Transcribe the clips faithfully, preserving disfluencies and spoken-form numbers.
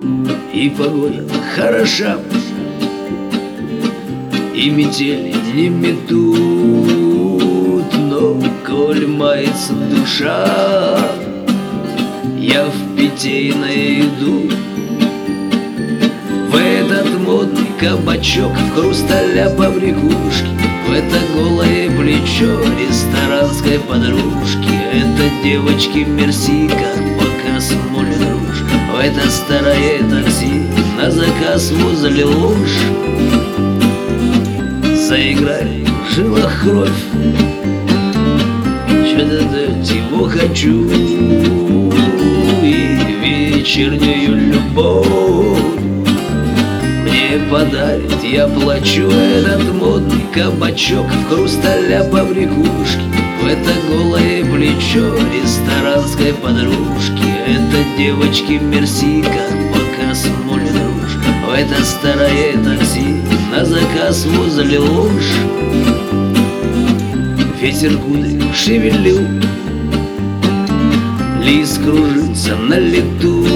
И погода хороша, и метели не метут, но коль мается душа, я в питейное иду. В этот модный кабачок, в хрусталя побрякушки, в это голое плечо ресторанской подружки. Это девочки мерси, как показ Мулен Руж. В это старое такси на заказ возле луж. Заиграй в жилах кровь, что-то дать его хочу, и вечернюю любовь мне подарит, я плачу. Этот модный кабачок, в хрусталя побрякушки, в это голое плечо ресторанской подружки. Это девочки мерси, как показ Мулен Руж. В это старое такси на заказ возле луж. Ветер кудри шевелил, лист кружится на лету.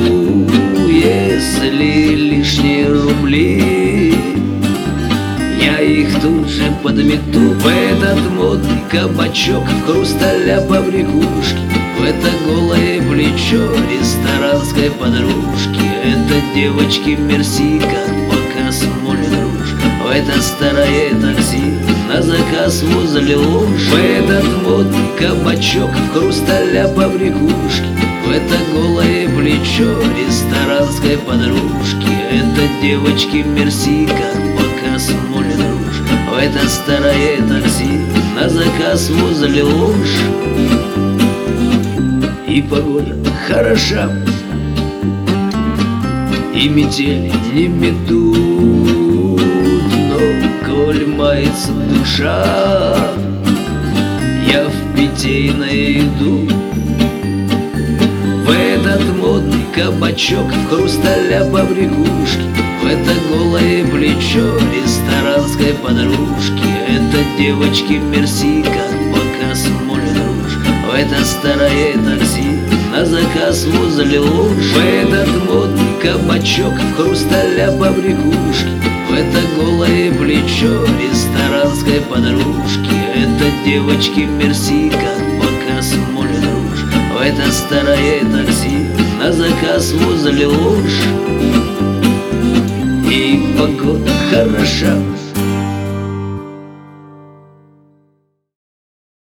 Если лишние рубли, я их тут же подмету. В этот модный кабачок, в хрусталя побрякушки, в это голое плечо ресторанской подружки. Это девочки мерси, как показ Мулен Руж. В это старое такси на заказ возле луж. В этот модный кабачок, в хрусталя побрякушки, в это голое плечо ресторанской подружки. Это девочки мерси, как показ Мулен Руж. В это старое такси на заказ возле луж. И погода хороша, и метели не метут, но коль мается душа, я в питейное иду. В этот модный кабачок, в хрусталя побрякушки, в это голое плечо ресторанской подружки. Это девочки мерси, как показ Мулен Руж. В это старое такси на заказ возле луж. В этот модный кабачок, в хрусталя побрякушки, в это голое плечо ресторанской подружки. Это девочки мерси, как показ Мулен Руж. В это старое такси на заказ возле луж. И погода хороша,